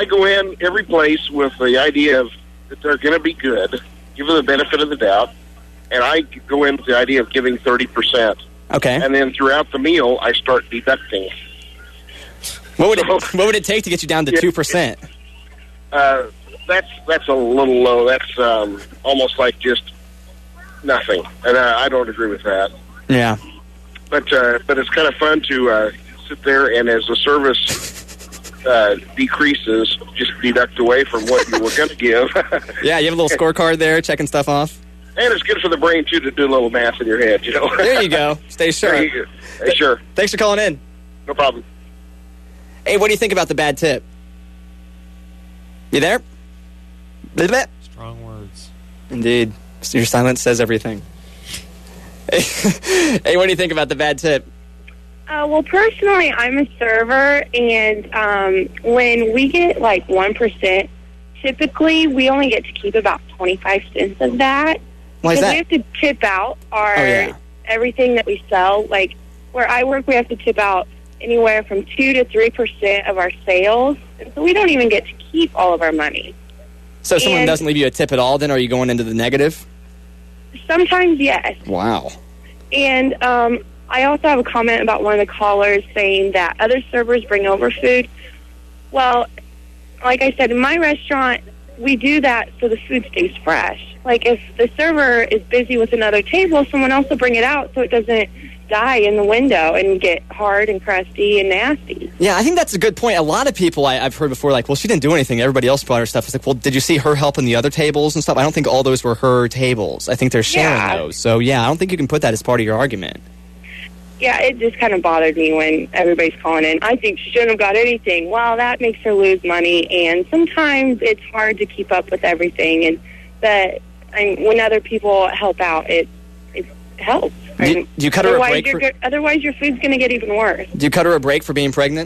I go in every place with the idea of that they're going to be good, give them the benefit of the doubt, and I go in with the idea of giving 30%. Okay. And then throughout the meal, I start deducting. What would it take to get you down to 2%? That's a little low. That's almost like just nothing, and I don't agree with that. Yeah. But it's kind of fun to sit there and as the service decreases, just deduct away from what you were going to give. Yeah, you have a little scorecard there, checking stuff off. And it's good for the brain, too, to do a little math in your head, you know. There you go. Stay sharp. There you go. Hey, sure. Thanks for calling in. No problem. Hey, what do you think about the bad tip? You there? Strong words. Indeed. Your silence says everything. Hey, what do you think about the bad tip? Well, personally, I'm a server, and when we get like 1%, typically we only get to keep about 25 cents of that. Why is that? We have to tip out everything that we sell. Like where I work, we have to tip out anywhere from 2 to 3% of our sales, and so we don't even get to keep all of our money. So if someone doesn't leave you a tip at all, then are you going into the negative? Sometimes, yes. Wow. And I also have a comment about one of the callers saying that other servers bring over food. Well, like I said, in my restaurant, we do that so the food stays fresh. Like if the server is busy with another table, someone else will bring it out so it doesn't die in the window and get hard and crusty and nasty. Yeah, I think that's a good point. A lot of people I've heard before, like, well, she didn't do anything. Everybody else brought her stuff. It's like, well, did you see her helping the other tables and stuff? I don't think all those were her tables. I think they're sharing those. So, yeah, I don't think you can put that as part of your argument. Yeah, it just kind of bothered me when everybody's calling in. I think she shouldn't have got anything. Well, that makes her lose money, and sometimes it's hard to keep up with everything. And when other people help out, it helps. Do you cut her a break? Otherwise, your food's going to get even worse. Do you cut her a break for being pregnant?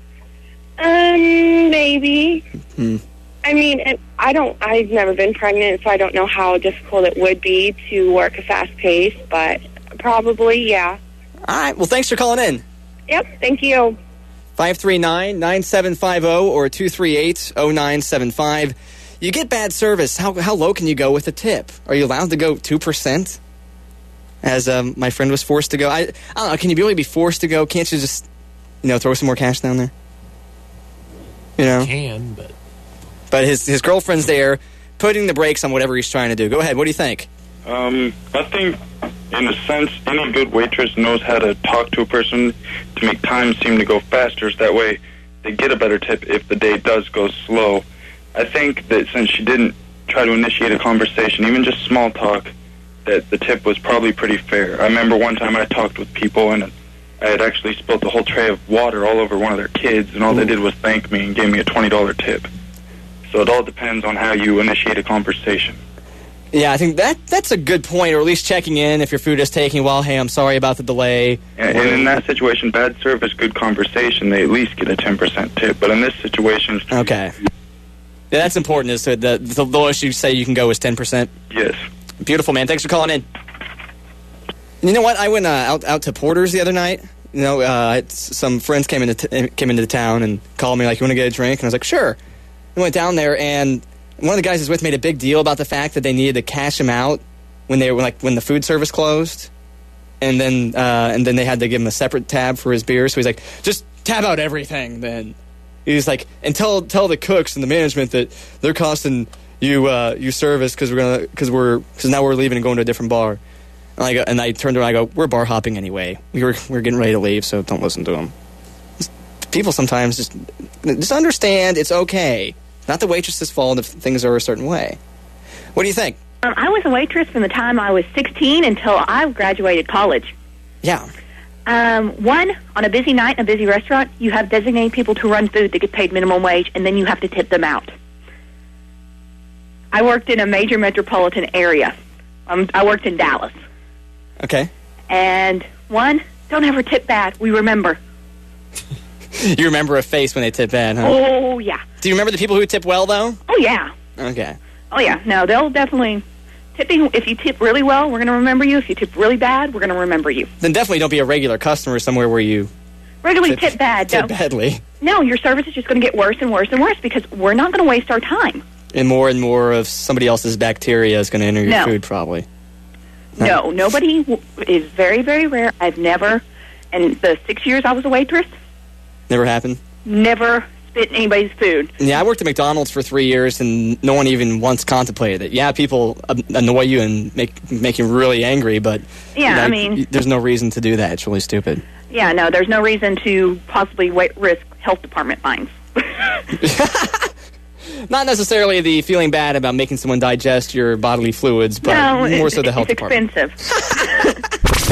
Maybe. I mean, I've never been pregnant, so I don't know how difficult it would be to work a fast pace, but probably, yeah. All right. Well, thanks for calling in. Yep. Thank you. 539-9750 or 238-0975. You get bad service. How low can you go with a tip? Are you allowed to go 2%? As my friend was forced to go. I don't know. Can you really be forced to go? Can't you just, throw some more cash down there? You can, but... But his girlfriend's there putting the brakes on whatever he's trying to do. Go ahead. What do you think? I think, in a sense, any good waitress knows how to talk to a person to make time seem to go faster. So that way they get a better tip if the day does go slow. I think that since she didn't try to initiate a conversation, even just small talk, that the tip was probably pretty fair. I remember one time I talked with people, and I had actually spilled the whole tray of water all over one of their kids, and all they did was thank me and gave me a $20 tip. So it all depends on how you initiate a conversation. Yeah, I think that's a good point, or at least checking in if your food is taking a while. Hey, I'm sorry about the delay. And in that situation, bad service, good conversation, they at least get a 10% tip. But in this situation... Okay. Yeah, that's important. Is the lowest you say you can go is 10%? Yes. Beautiful, man. Thanks for calling in. You know what? I went out to Porter's the other night. Some friends came into the town and called me like, "You want to get a drink?" And I was like, "Sure." I went down there, and one of the guys I was with made a big deal about the fact that they needed to cash him out when the food service closed, and then they had to give him a separate tab for his beer. So he's like, "Just tab out everything." Then he's like, "And tell the cooks and the management that they're costing you service because now we're leaving and going to a different bar." And I turned around and I go, "We're bar hopping anyway. We're getting ready to leave, so don't listen to them." People sometimes just understand it's okay. Not the waitress's fault if things are a certain way. What do you think? I was a waitress from the time I was 16 until I graduated college. Yeah. On a busy night in a busy restaurant, you have designated people to run food that get paid minimum wage, and then you have to tip them out. I worked in a major metropolitan area. I worked in Dallas. Okay. And don't ever tip bad. We remember. You remember a face when they tip bad, huh? Oh, yeah. Do you remember the people who tip well, though? Oh, yeah. Okay. Oh, yeah. No, they'll definitely... Tipping, if you tip really well, we're going to remember you. If you tip really bad, we're going to remember you. Then definitely don't be a regular customer somewhere where you Regularly tip bad. Tip badly. No, your service is just going to get worse and worse and worse because we're not going to waste our time. And more of somebody else's bacteria is going to enter your food, probably. No, nobody is very, very rare. I've never, in the 6 years I was a waitress, Never happened? never spit in anybody's food. Yeah, I worked at McDonald's for 3 years, and no one even once contemplated it. Yeah, people annoy you and make you really angry, but Yeah, I mean, there's no reason to do that. It's really stupid. yeah, no, there's no reason to possibly risk health department fines. Not necessarily the feeling bad about making someone digest your bodily fluids, but No, more so the health it's department. expensive.